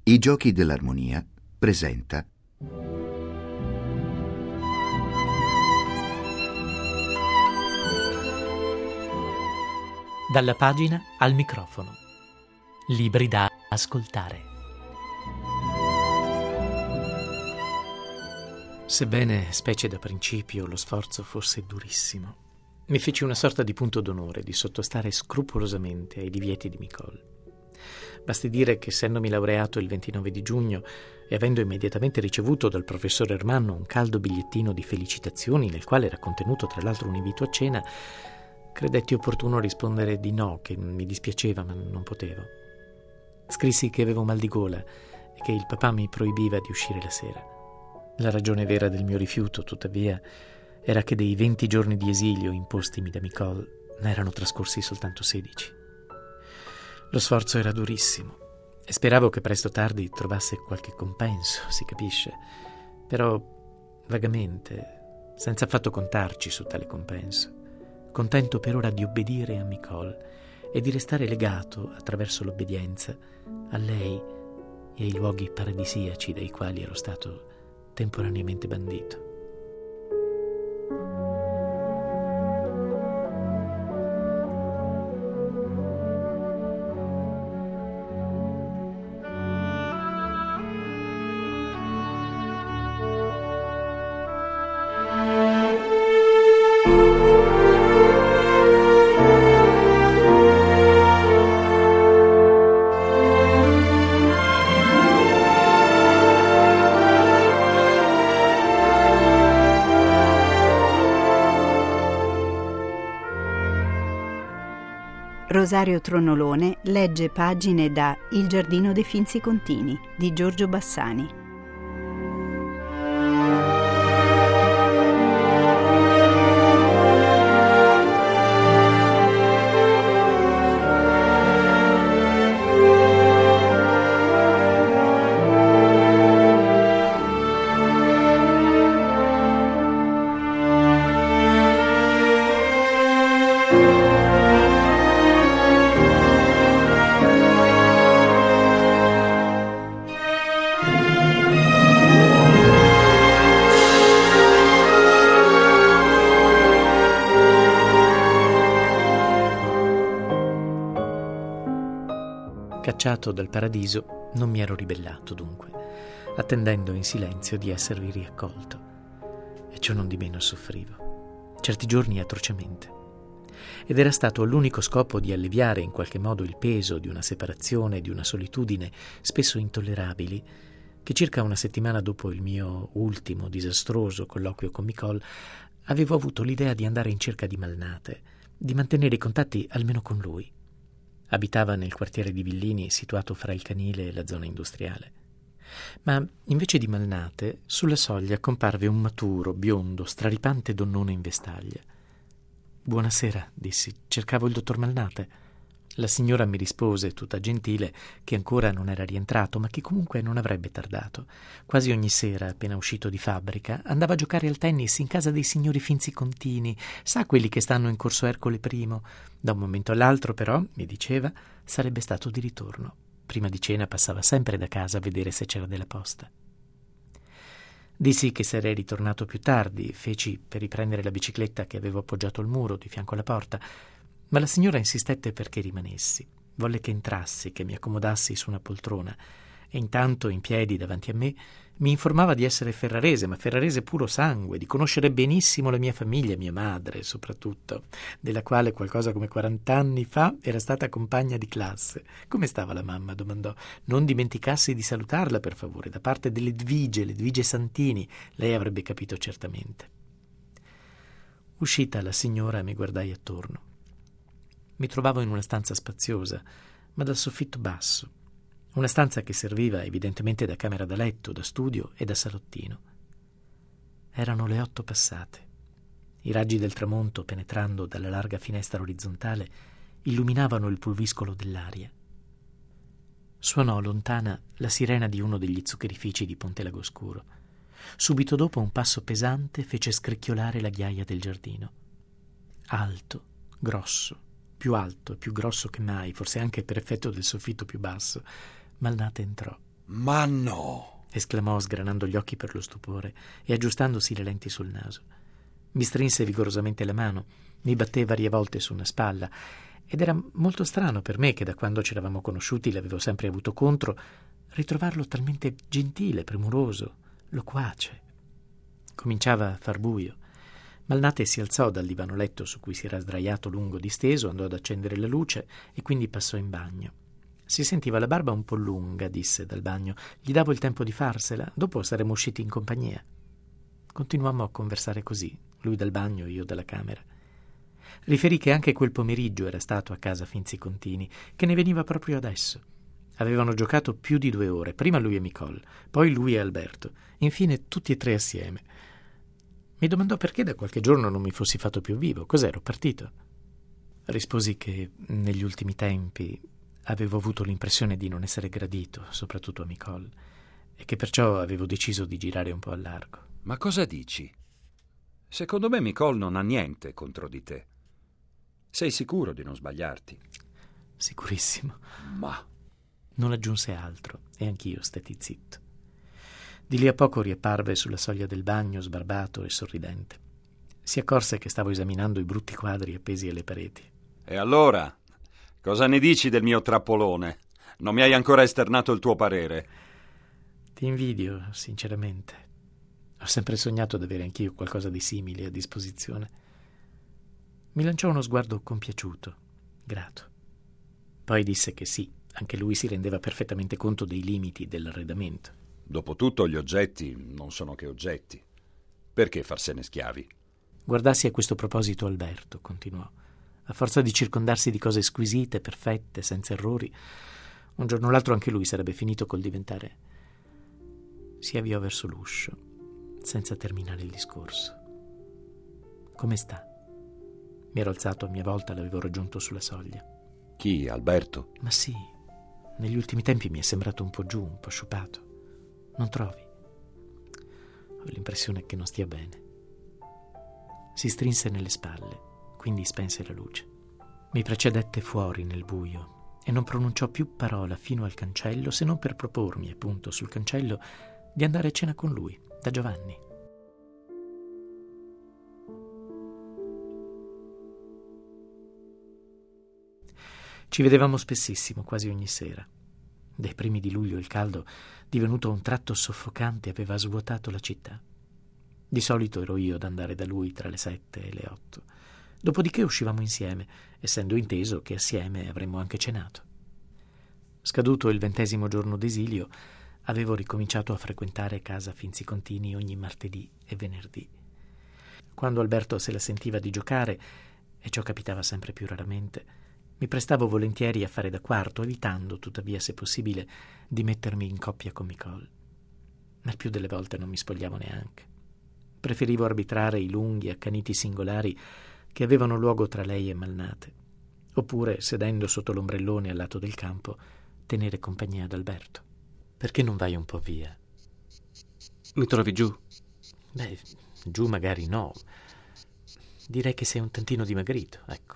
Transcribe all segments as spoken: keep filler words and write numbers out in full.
I Giochi dell'Armonia presenta Dalla pagina al microfono. Libri da ascoltare. Sebbene, specie da principio, lo sforzo fosse durissimo, mi feci una sorta di punto d'onore di sottostare scrupolosamente ai divieti di Micol. Basti dire che, essendomi laureato il ventinove di giugno e avendo immediatamente ricevuto dal professor Ermanno un caldo bigliettino di felicitazioni nel quale era contenuto tra l'altro un invito a cena, credetti opportuno rispondere di no, che mi dispiaceva ma non potevo. Scrissi che avevo mal di gola e che il papà mi proibiva di uscire la sera. La ragione vera del mio rifiuto, tuttavia, era che dei venti giorni di esilio impostimi da Micol ne erano trascorsi soltanto sedici. Lo sforzo era durissimo e speravo che presto o tardi trovasse qualche compenso, si capisce, però vagamente, senza affatto contarci su tale compenso, contento per ora di obbedire a Micol e di restare legato, attraverso l'obbedienza, a lei e ai luoghi paradisiaci dai quali ero stato temporaneamente bandito. Rosario Tronolone legge pagine da Il giardino dei Finzi Contini di Giorgio Bassani. Cacciato dal paradiso, non mi ero ribellato dunque, attendendo in silenzio di esservi riaccolto. E ciò non di meno soffrivo, certi giorni atrocemente. Ed era stato l'unico scopo di alleviare in qualche modo il peso di una separazione e di una solitudine spesso intollerabili, che circa una settimana dopo il mio ultimo disastroso colloquio con Micol avevo avuto l'idea di andare in cerca di Malnate, di mantenere i contatti almeno con lui. Abitava nel quartiere di Villini, situato fra il canile e la zona industriale. Ma invece di Malnate, sulla soglia comparve un maturo, biondo, straripante donnone in vestaglia. «Buonasera», dissi, «cercavo il dottor Malnate». La signora mi rispose, tutta gentile, che ancora non era rientrato, ma che comunque non avrebbe tardato. Quasi ogni sera, appena uscito di fabbrica, andava a giocare al tennis in casa dei signori Finzi Contini, sa quelli che stanno in corso Ercole Primo. Da un momento all'altro, però, mi diceva, sarebbe stato di ritorno. Prima di cena passava sempre da casa a vedere se c'era della posta. Dissi che sarei ritornato più tardi, feci per riprendere la bicicletta che avevo appoggiato al muro di fianco alla porta, ma la signora insistette perché rimanessi. Volle che entrassi, che mi accomodassi su una poltrona, e intanto, in piedi davanti a me, mi informava di essere ferrarese, ma ferrarese puro sangue, di conoscere benissimo la mia famiglia, mia madre soprattutto, della quale qualcosa come quarant'anni fa era stata compagna di classe. «Come stava la mamma?» domandò. «Non dimenticassi di salutarla, per favore, da parte delle Edvige, le Edvige Santini. Lei avrebbe capito certamente». Uscita la signora, mi guardai attorno. Mi trovavo in una stanza spaziosa, ma dal soffitto basso. Una stanza che serviva evidentemente da camera da letto, da studio e da salottino. Erano le otto passate. I raggi del tramonto, penetrando dalla larga finestra orizzontale, illuminavano il pulviscolo dell'aria. Suonò lontana la sirena di uno degli zuccherifici di Ponte Lagoscuro. Subito dopo un passo pesante fece scricchiolare la ghiaia del giardino. Alto, grosso, più alto e più grosso che mai, forse anche per effetto del soffitto più basso, Malnate entrò. Ma no! Esclamò sgranando gli occhi per lo stupore e aggiustandosi le lenti sul naso. Mi strinse vigorosamente la mano, mi batté varie volte su una spalla ed era molto strano per me, che da quando ci eravamo conosciuti l'avevo sempre avuto contro, ritrovarlo talmente gentile, premuroso, loquace. Cominciava a far buio. Malnate si alzò dal divano letto su cui si era sdraiato lungo disteso, andò ad accendere la luce e quindi passò in bagno. Si sentiva la barba un po' lunga, disse dal bagno. Gli davo il tempo di farsela, dopo saremmo usciti in compagnia. Continuammo a conversare così, lui dal bagno, io dalla camera. Riferì che anche quel pomeriggio era stato a casa Finzi-Contini, che ne veniva proprio adesso. Avevano giocato più di due ore, prima lui e Nicole, poi lui e Alberto, infine tutti e tre assieme. Mi domandò perché da qualche giorno non mi fossi fatto più vivo, cos'ero partito. Risposi che negli ultimi tempi avevo avuto l'impressione di non essere gradito, soprattutto a Nicole, e che perciò avevo deciso di girare un po' a largo. Ma cosa dici? Secondo me Nicole non ha niente contro di te. Sei sicuro di non sbagliarti? Sicurissimo. Ma... Non aggiunse altro e anch'io stetti zitto. Di lì a poco riapparve sulla soglia del bagno, sbarbato e sorridente. Si accorse che stavo esaminando i brutti quadri appesi alle pareti. E allora, cosa ne dici del mio trappolone? Non mi hai ancora esternato il tuo parere. Ti invidio, sinceramente. Ho sempre sognato di avere anch'io qualcosa di simile a disposizione. Mi lanciò uno sguardo compiaciuto, grato. Poi disse che sì, anche lui si rendeva perfettamente conto dei limiti dell'arredamento. Dopotutto gli oggetti non sono che oggetti. Perché farsene schiavi? Guardassi a questo proposito Alberto, continuò. A forza di circondarsi di cose squisite, perfette, senza errori, un giorno o l'altro anche lui sarebbe finito col diventare... Si avviò verso l'uscio, senza terminare il discorso. Come sta? Mi ero alzato a mia volta, l'avevo raggiunto sulla soglia. Chi, Alberto? Ma sì, negli ultimi tempi mi è sembrato un po' giù, un po' sciupato. Non trovi? Ho l'impressione che non stia bene. Si strinse nelle spalle, quindi spense la luce. Mi precedette fuori nel buio e non pronunciò più parola fino al cancello, se non per propormi, appunto, sul cancello, di andare a cena con lui, da Giovanni. Ci vedevamo spessissimo, quasi ogni sera. Dai primi di luglio il caldo, divenuto a un tratto soffocante, aveva svuotato la città. Di solito ero io ad andare da lui tra le sette e le otto. Dopodiché uscivamo insieme, essendo inteso che assieme avremmo anche cenato. Scaduto il ventesimo giorno d'esilio, avevo ricominciato a frequentare casa Finzi-Contini ogni martedì e venerdì. Quando Alberto se la sentiva di giocare, e ciò capitava sempre più raramente, mi prestavo volentieri a fare da quarto, evitando, tuttavia, se possibile, di mettermi in coppia con Nicole. Ma il più delle volte non mi spogliavo neanche. Preferivo arbitrare i lunghi, accaniti singolari che avevano luogo tra lei e Malnate, oppure, sedendo sotto l'ombrellone al lato del campo, tenere compagnia ad Alberto. Perché non vai un po' via? Mi trovi giù? Beh, giù magari no. Direi che sei un tantino dimagrito, ecco.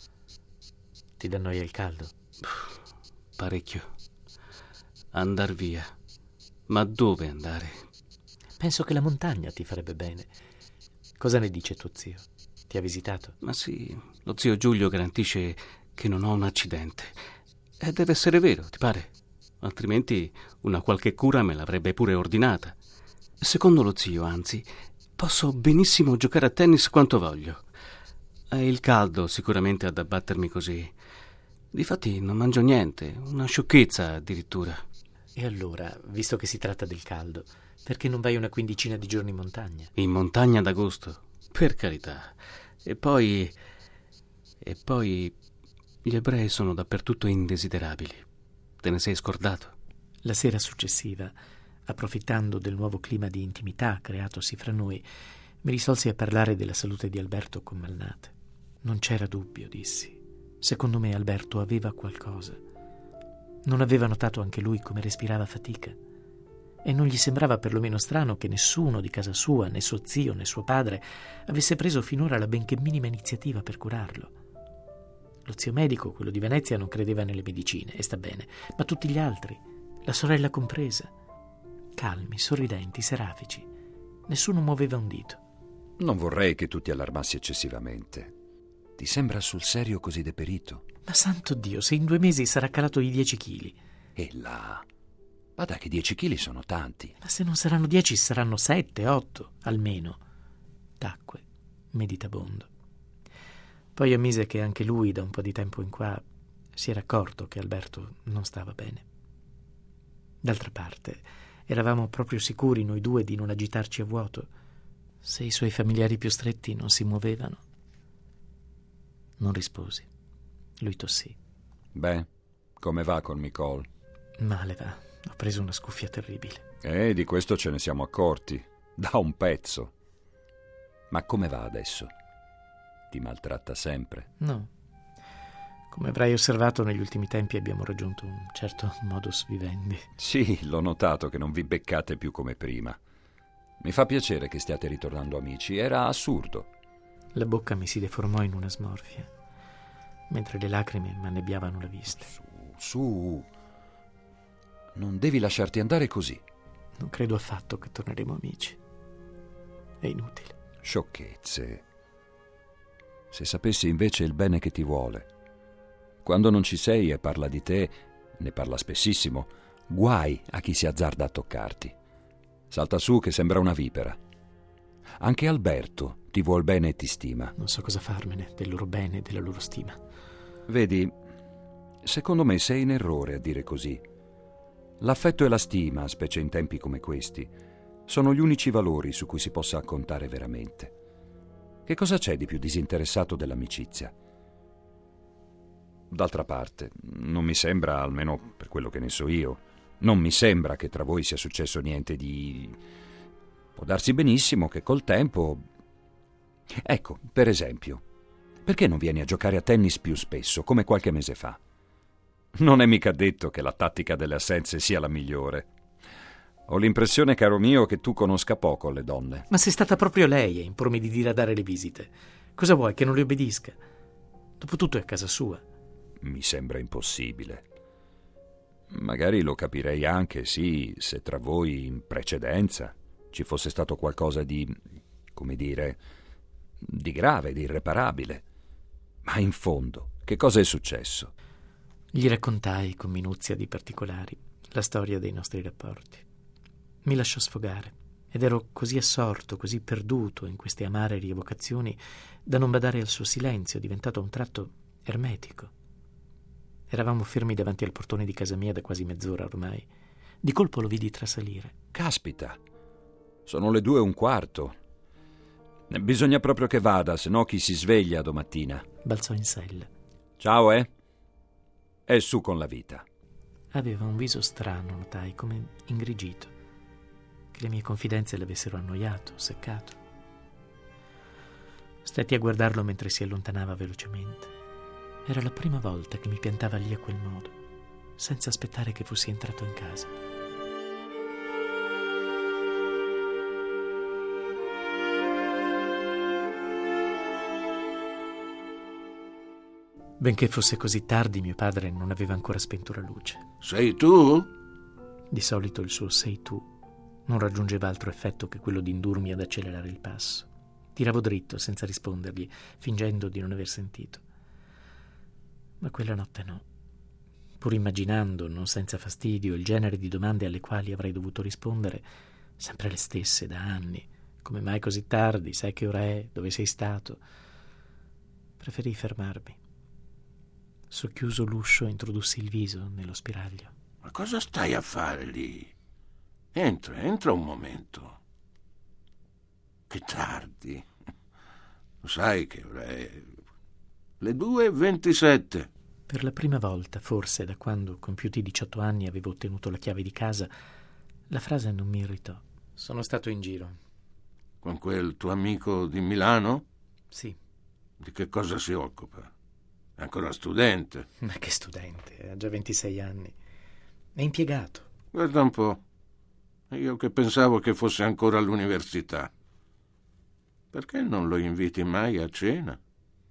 Ti dà noia il caldo? Parecchio. Andar via. Ma dove andare? Penso che la montagna ti farebbe bene. Cosa ne dice tuo zio? Ti ha visitato? Ma sì, lo zio Giulio garantisce che non ho un accidente. E deve essere vero, ti pare? Altrimenti una qualche cura me l'avrebbe pure ordinata. Secondo lo zio, anzi, posso benissimo giocare a tennis quanto voglio. È il caldo sicuramente ad abbattermi così. Difatti non mangio niente, una sciocchezza addirittura. E allora, visto che si tratta del caldo, perché non vai una quindicina di giorni in montagna? In montagna d'agosto? Per carità. E poi... E poi... Gli ebrei sono dappertutto indesiderabili. Te ne sei scordato? La sera successiva, approfittando del nuovo clima di intimità creatosi fra noi, mi risolsi a parlare della salute di Alberto con Malnate. Non c'era dubbio, dissi. Secondo me Alberto aveva qualcosa. Non aveva notato anche lui come respirava fatica? E non gli sembrava perlomeno strano che nessuno di casa sua, né suo zio né suo padre, avesse preso finora la benché minima iniziativa per curarlo? Lo zio medico, quello di Venezia, non credeva nelle medicine, e sta bene, ma tutti gli altri, la sorella compresa. Calmi, sorridenti, serafici. Nessuno muoveva un dito. Non vorrei che tu ti allarmassi eccessivamente. Ti sembra sul serio così deperito? Ma santo Dio, se in due mesi sarà calato di dieci chili. E là... Guarda che dieci chili sono tanti. Ma se non saranno dieci, saranno sette, otto, almeno. Tacque, meditabondo. Poi ammise che anche lui, da un po' di tempo in qua, si era accorto che Alberto non stava bene. D'altra parte, eravamo proprio sicuri noi due di non agitarci a vuoto, se i suoi familiari più stretti non si muovevano. Non risposi. Lui tossì. Beh, come va con Nicole? Male va. Ho preso una scuffia terribile. Eh, di questo ce ne siamo accorti. Da un pezzo. Ma come va adesso? Ti maltratta sempre? No. Come avrai osservato, negli ultimi tempi abbiamo raggiunto un certo modus vivendi. Sì, l'ho notato che non vi beccate più come prima. Mi fa piacere che stiate ritornando amici. Era assurdo. La bocca mi si deformò in una smorfia, mentre le lacrime m'annebbiavano la vista. Su, su. Non devi lasciarti andare così. Non credo affatto che torneremo amici. È inutile. Sciocchezze. Se sapessi invece il bene che ti vuole. Quando non ci sei e parla di te, ne parla spessissimo, guai a chi si azzarda a toccarti. Salta su che sembra una vipera. Anche Alberto ti vuol bene e ti stima. Non so cosa farmene del loro bene e della loro stima. Vedi, secondo me sei in errore a dire così. L'affetto e la stima, specie in tempi come questi, sono gli unici valori su cui si possa contare veramente. Che cosa c'è di più disinteressato dell'amicizia? D'altra parte, non mi sembra, almeno per quello che ne so io, non mi sembra che tra voi sia successo niente di... Può darsi benissimo che col tempo... Ecco, per esempio, perché non vieni a giocare a tennis più spesso, come qualche mese fa? Non è mica detto che la tattica delle assenze sia la migliore. Ho l'impressione, caro mio, che tu conosca poco le donne. Ma sei stata proprio lei a impormi di diradare le visite. Cosa vuoi, che non le obbedisca? Dopotutto è a casa sua. Mi sembra impossibile. Magari lo capirei anche, sì, se tra voi in precedenza ci fosse stato qualcosa di, come dire, di grave, di irreparabile. Ma in fondo, che cosa è successo? Gli raccontai con minuzia di particolari la storia dei nostri rapporti. Mi lasciò sfogare ed ero così assorto, così perduto in queste amare rievocazioni da non badare al suo silenzio, diventato a un tratto ermetico. Eravamo fermi davanti al portone di casa mia da quasi mezz'ora ormai. Di colpo lo vidi trasalire. Caspita, sono le due e un quarto. Bisogna proprio che vada, se no chi si sveglia domattina. Balzò in sella. Ciao, eh? E su con la vita. Aveva un viso strano, notai, come ingrigito. Che le mie confidenze l'avessero annoiato, seccato. Stetti a guardarlo mentre si allontanava velocemente. Era la prima volta che mi piantava lì a quel modo, senza aspettare che fossi entrato in casa. Benché fosse così tardi, mio padre non aveva ancora spento la luce. Sei tu? Di solito il suo sei tu non raggiungeva altro effetto che quello di indurmi ad accelerare il passo. Tiravo dritto senza rispondergli, fingendo di non aver sentito. Ma quella notte no. Pur immaginando, non senza fastidio, il genere di domande alle quali avrei dovuto rispondere, sempre le stesse da anni. Come mai così tardi? Sai che ora è? Dove sei stato? Preferii fermarmi. Socchiuso l'uscio, introdussi il viso nello spiraglio. Ma cosa stai a fare lì? Entra, entra un momento. Che tardi. Lo sai che ora è le due e ventisette. Per la prima volta, forse da quando, compiuti diciotto anni, avevo ottenuto la chiave di casa, la frase non mi irritò. Sono stato in giro. Con quel tuo amico di Milano? Sì. Di che cosa si occupa? È ancora studente. Ma che studente? Ha già ventisei anni. È impiegato. Guarda un po'. Io che pensavo che fosse ancora all'università. Perché non lo inviti mai a cena?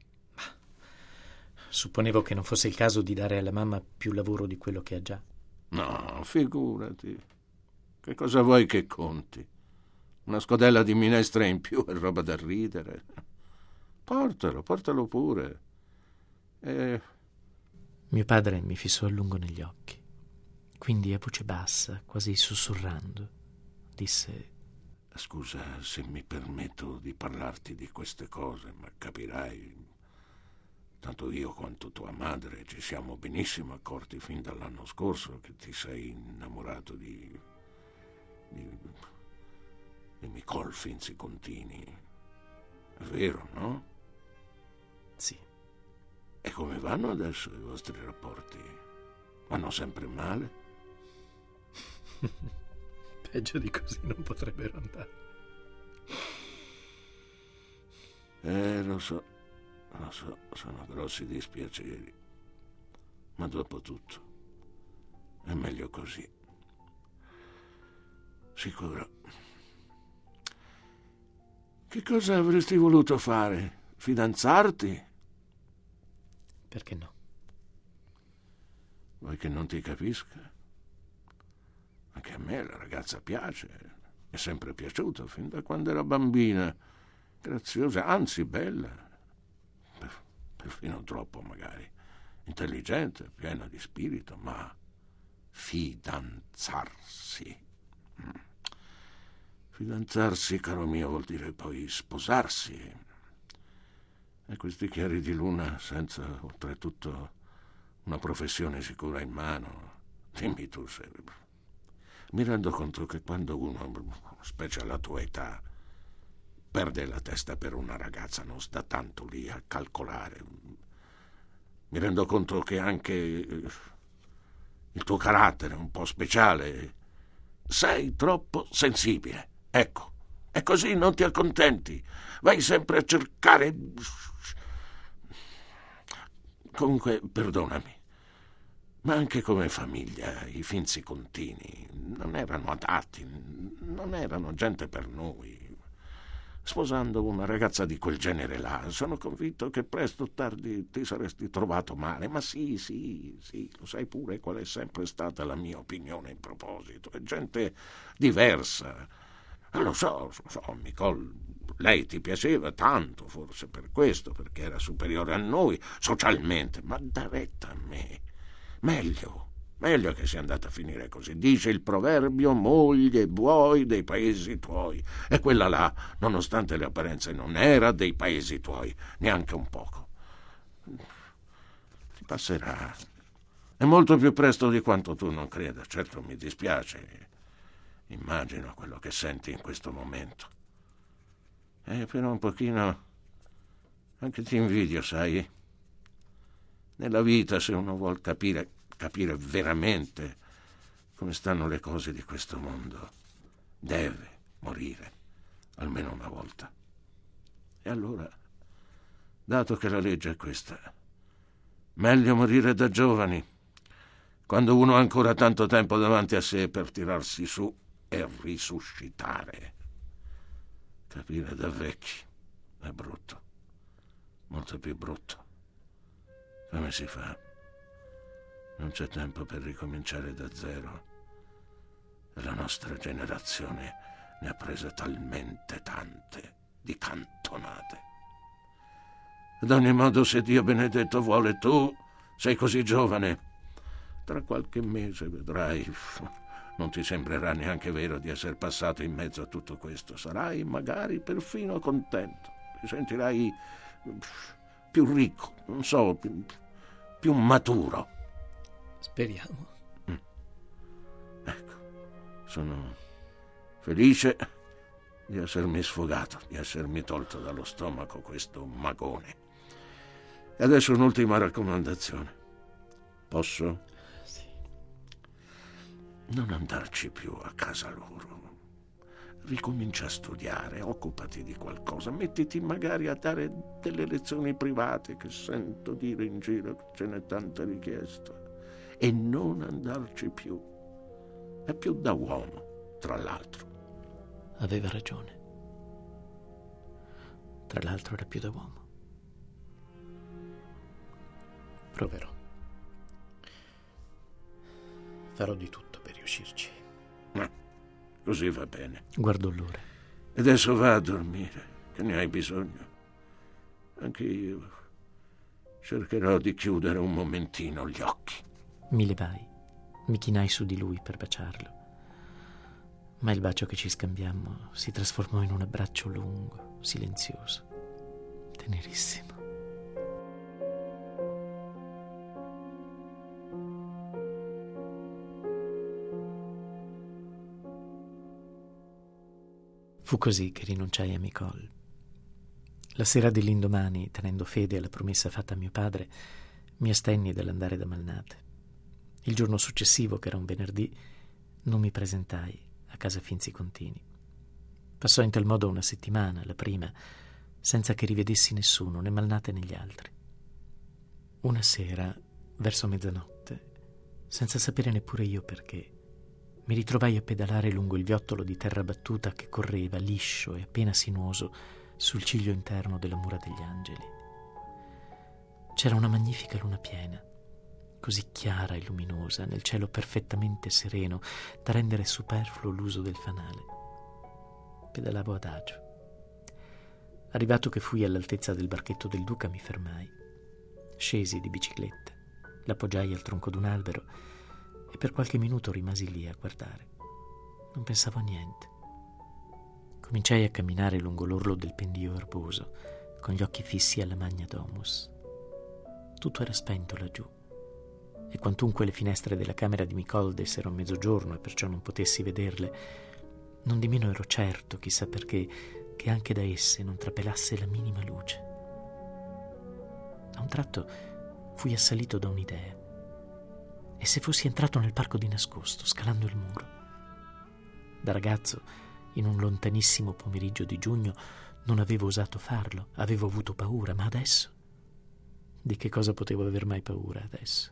Supponevo che non fosse il caso di dare alla mamma più lavoro di quello che ha già. No, figurati. Che cosa vuoi che conti? Una scodella di minestre in più è roba da ridere. Portalo, portalo pure. E... Mio padre mi fissò a lungo negli occhi. Quindi a voce bassa, quasi sussurrando, disse: Scusa se mi permetto di parlarti di queste cose, ma capirai, tanto io quanto tua madre ci siamo benissimo accorti fin dall'anno scorso che ti sei innamorato di... di... di Nicole Finzi-Contini. È vero, no? Sì. E come vanno adesso i vostri rapporti? Vanno sempre male? Peggio di così non potrebbero andare. Eh, lo so, lo so, sono grossi dispiaceri. Ma dopo tutto, è meglio così. Sicuro. Che cosa avresti voluto fare? Fidanzarti? Perché no? Vuoi che non ti capisca? Anche a me la ragazza piace, mi è sempre piaciuta fin da quando era bambina, graziosa, anzi bella, per, perfino troppo magari, intelligente, piena di spirito, ma fidanzarsi. Fidanzarsi, caro mio, vuol dire poi sposarsi. E questi chiari di luna senza, oltretutto, una professione sicura in mano, dimmi tu se... Mi rendo conto che quando uno, specie alla tua età, perde la testa per una ragazza, non sta tanto lì a calcolare. Mi rendo conto che anche il tuo carattere è un po' speciale. Sei troppo sensibile. Ecco, e così non ti accontenti. Vai sempre a cercare... Comunque, perdonami. Ma anche come famiglia i Finzi-Contini non erano adatti, non erano gente per noi. Sposando una ragazza di quel genere là, sono convinto che presto o tardi ti saresti trovato male. Ma sì, sì, sì, lo sai pure qual è sempre stata la mia opinione in proposito. È gente diversa. Lo so, lo so, Nicole, lei ti piaceva tanto, forse per questo, perché era superiore a noi socialmente, ma da retta a me. Meglio, meglio che sia andata a finire così. Dice il proverbio: moglie buoi dei paesi tuoi. E quella là, nonostante le apparenze, non era dei paesi tuoi, neanche un poco. Ti passerà. È molto più presto di quanto tu non creda. Certo, mi dispiace. Immagino quello che senti in questo momento. E però un pochino anche ti invidio, sai? Nella vita, se uno vuol capire, capire veramente come stanno le cose di questo mondo, deve morire almeno una volta. E allora, dato che la legge è questa, meglio morire da giovani, quando uno ha ancora tanto tempo davanti a sé per tirarsi su e risuscitare. Capire da vecchi è brutto, molto più brutto. Come si fa? Non c'è tempo per ricominciare da zero. E la nostra generazione ne ha prese talmente tante di cantonate. Ad ogni modo, se Dio benedetto vuole, tu sei così giovane. Tra qualche mese vedrai, non ti sembrerà neanche vero di essere passato in mezzo a tutto questo. Sarai magari perfino contento. Ti sentirai più ricco, non so, più, più maturo. Speriamo. Mm. Ecco, sono felice di essermi sfogato, di essermi tolto dallo stomaco questo magone. E adesso un'ultima raccomandazione. Posso? Sì. Non andarci più a casa loro. Ricomincia a studiare, occupati di qualcosa, mettiti magari a dare delle lezioni private, che sento dire in giro che ce n'è tanta richiesta. E non andarci più. È più da uomo, tra l'altro. Aveva ragione. Tra l'altro era più da uomo. Proverò. Farò di tutto per riuscirci. Ma così va bene. Guardò l'ora. Adesso va a dormire, che ne hai bisogno. Anche io cercherò di chiudere un momentino gli occhi. Mi levai, mi chinai su di lui per baciarlo. Ma il bacio che ci scambiammo si trasformò in un abbraccio lungo, silenzioso, tenerissimo. Fu così che rinunciai a Micol. La sera dell'indomani, tenendo fede alla promessa fatta a mio padre, mi astenni dall'andare da Malnate. Il giorno successivo, che era un venerdì, non mi presentai a casa Finzi-Contini. Passò in tal modo una settimana, la prima, senza che rivedessi nessuno, né Malnate né gli altri. Una sera, verso mezzanotte, senza sapere neppure io perché, mi ritrovai a pedalare lungo il viottolo di terra battuta che correva, liscio e appena sinuoso, sul ciglio interno della Mura degli Angeli. C'era una magnifica luna piena, così chiara e luminosa, nel cielo perfettamente sereno, da rendere superfluo l'uso del fanale. Pedalavo adagio. Arrivato che fui all'altezza del barchetto del Duca, mi fermai. Scesi di bicicletta, l'appoggiai al tronco d'un albero e per qualche minuto rimasi lì a guardare. Non pensavo a niente. Cominciai a camminare lungo l'orlo del pendio erboso, con gli occhi fissi alla Magna Domus. Tutto era spento laggiù, e quantunque le finestre della camera di Micol dessero a mezzogiorno e perciò non potessi vederle, non di meno ero certo, chissà perché, che anche da esse non trapelasse la minima luce. A un tratto fui assalito da un'idea. E se fossi entrato nel parco di nascosto, scalando il muro? Da ragazzo, in un lontanissimo pomeriggio di giugno, non avevo osato farlo, avevo avuto paura, ma adesso? Di che cosa potevo aver mai paura adesso?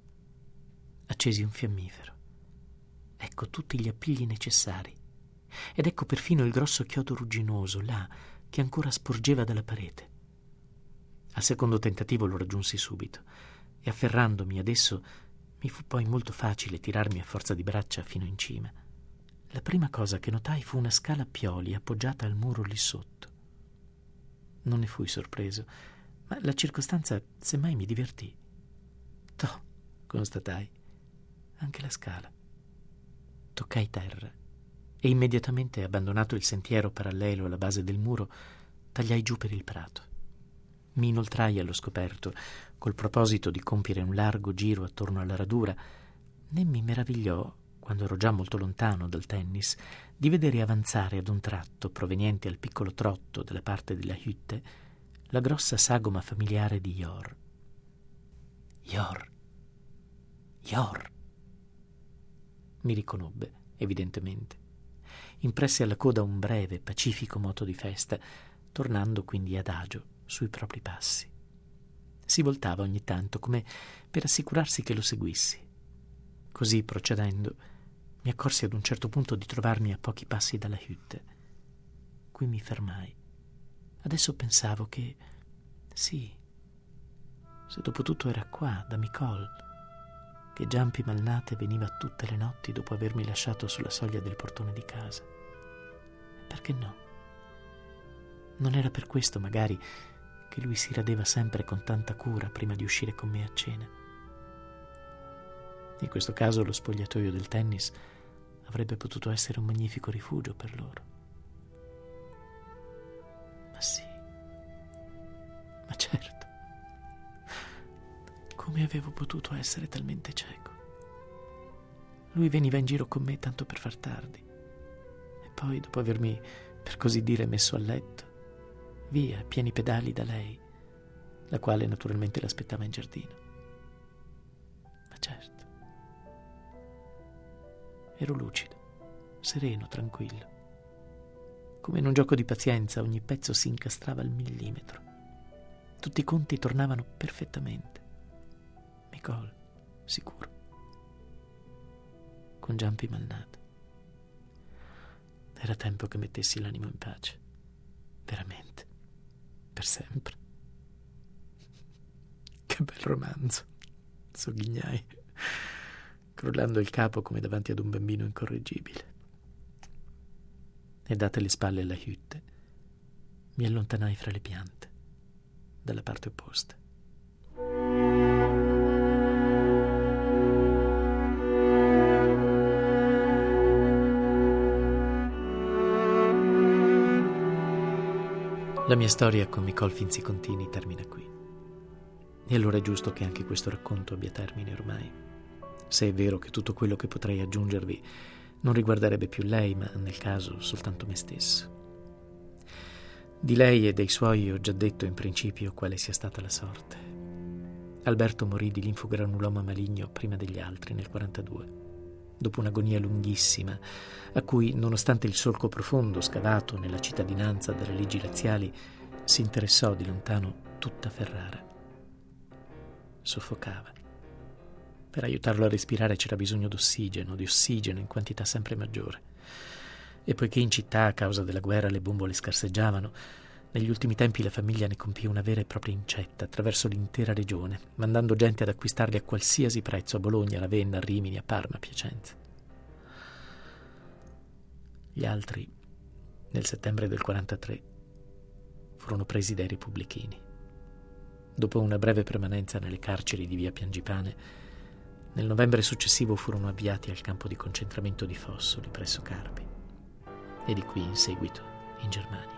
Accesi un fiammifero. Ecco tutti gli appigli necessari. Ed ecco perfino il grosso chiodo rugginoso, là, che ancora sporgeva dalla parete. Al secondo tentativo lo raggiunsi subito, e afferrandomi ad esso, mi fu poi molto facile tirarmi a forza di braccia fino in cima. La prima cosa che notai fu una scala a pioli appoggiata al muro lì sotto. Non ne fui sorpreso, ma la circostanza semmai mi divertì. Toh, constatai, anche la scala. Toccai terra e immediatamente, abbandonato il sentiero parallelo alla base del muro, tagliai giù per il prato. Mi inoltrai allo scoperto, col proposito di compiere un largo giro attorno alla radura, né mi meravigliò, quando ero già molto lontano dal tennis, di vedere avanzare ad un tratto, proveniente al piccolo trotto della parte della Hütte, la grossa sagoma familiare di Jor. Jor. Jor. Mi riconobbe, evidentemente. Impresse alla coda un breve, pacifico moto di festa, tornando quindi adagio sui propri passi. Si voltava ogni tanto, come per assicurarsi che lo seguissi. Così, procedendo, mi accorsi ad un certo punto di trovarmi a pochi passi dalla Hütte. Qui mi fermai. Adesso pensavo che, sì, se dopo tutto era qua, da Micol, che Giampi Malnate veniva tutte le notti dopo avermi lasciato sulla soglia del portone di casa. Perché no? Non era per questo, magari, che lui si radeva sempre con tanta cura prima di uscire con me a cena. In questo caso lo spogliatoio del tennis avrebbe potuto essere un magnifico rifugio per loro. Ma sì, ma certo. Come avevo potuto essere talmente cieco? Lui veniva in giro con me tanto per far tardi. E poi, dopo avermi, per così dire, messo a letto, via, a pieni pedali da lei, la quale naturalmente l'aspettava in giardino. Ma certo. Ero lucido, sereno, tranquillo. Come in un gioco di pazienza, ogni pezzo si incastrava al millimetro. Tutti i conti tornavano perfettamente. Micol, sicuro. Con Giampi Malnate. Era tempo che mettessi l'animo in pace. Veramente. Per sempre. Che bel romanzo, sogghignai. crollando il capo come davanti ad un bambino incorreggibile. E date le spalle alla hutte, mi allontanai fra le piante, dalla parte opposta. La mia storia con Micol Finzi-Contini termina qui. E allora è giusto che anche questo racconto abbia termine ormai. Se è vero che tutto quello che potrei aggiungervi non riguarderebbe più lei, ma nel caso soltanto me stesso. Di lei e dei suoi ho già detto in principio quale sia stata la sorte. Alberto morì di linfogranuloma maligno prima degli altri, nel quarantadue, dopo un'agonia lunghissima, a cui, nonostante il solco profondo scavato nella cittadinanza dalle leggi razziali, si interessò di lontano tutta Ferrara. Soffocava. Per aiutarlo a respirare c'era bisogno d'ossigeno, di ossigeno in quantità sempre maggiore. E poiché in città, a causa della guerra, le bombole scarseggiavano, negli ultimi tempi la famiglia ne compì una vera e propria incetta attraverso l'intera regione, mandando gente ad acquistarli a qualsiasi prezzo a Bologna, a Ravenna, a Rimini, a Parma, a Piacenza. Gli altri, nel settembre del quarantatré, furono presi dai repubblichini. Dopo una breve permanenza nelle carceri di via Piangipane, nel novembre successivo furono avviati al campo di concentramento di Fossoli, presso Carpi, e di qui in seguito in Germania.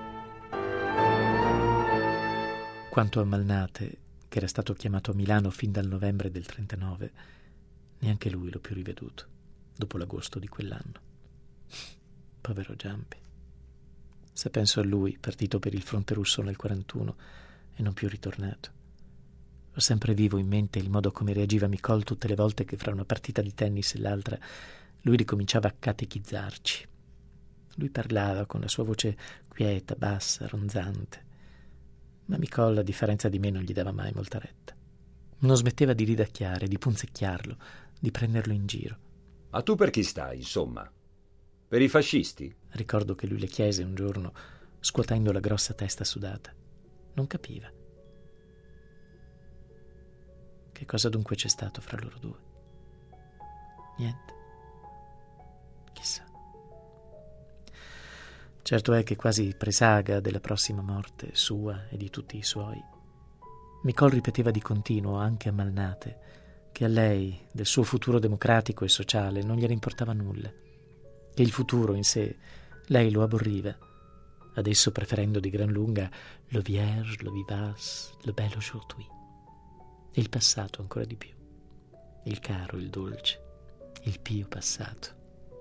Quanto a Malnate, che era stato chiamato a Milano fin dal novembre del trentanove, neanche lui l'ho più riveduto, dopo l'agosto di quell'anno. Povero Giampi. Se penso a lui, partito per il fronte russo nel quarantuno e non più ritornato, ho sempre vivo in mente il modo come reagiva Micol tutte le volte che fra una partita di tennis e l'altra lui ricominciava a catechizzarci. Lui parlava con la sua voce quieta, bassa, ronzante, ma Micol, a differenza di me, non gli dava mai molta retta. Non smetteva di ridacchiare, di punzecchiarlo, di prenderlo in giro. Ma tu per chi stai, insomma? Per i fascisti? Ricordo che lui le chiese un giorno, scuotendo la grossa testa sudata. Non capiva. Che cosa dunque c'è stato fra loro due? Niente. Chissà. Certo è che quasi presaga della prossima morte sua e di tutti i suoi, Micol ripeteva di continuo, anche a Malnate, che a lei, del suo futuro democratico e sociale, non gliene importava nulla, che il futuro in sé lei lo aborriva, adesso preferendo di gran lunga le vierge, le vivace, le belle aujourd'hui, e il passato ancora di più, il caro, il dolce, il pio passato.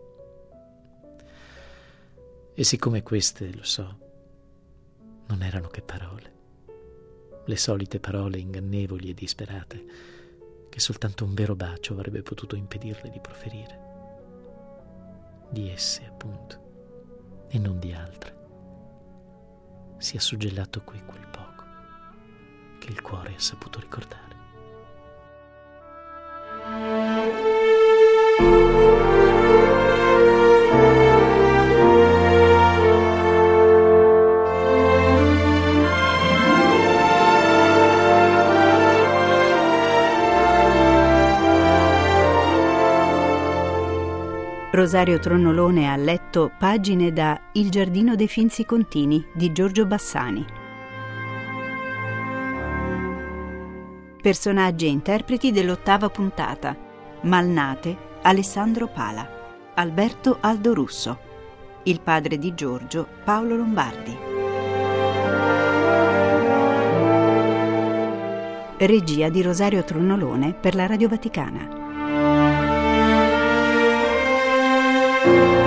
E siccome queste, lo so, non erano che parole, le solite parole ingannevoli e disperate che soltanto un vero bacio avrebbe potuto impedirle di proferire, di esse appunto, e non di altre, si è suggellato qui quel poco che il cuore ha saputo ricordare. Rosario Tronnolone ha letto pagine da Il giardino dei Finzi-Contini di Giorgio Bassani. Personaggi e interpreti dell'ottava puntata: Malnate, Alessandro Pala, Alberto Aldo Russo, il padre di Giorgio, Paolo Lombardi. Regia di Rosario Tronnolone per la Radio Vaticana.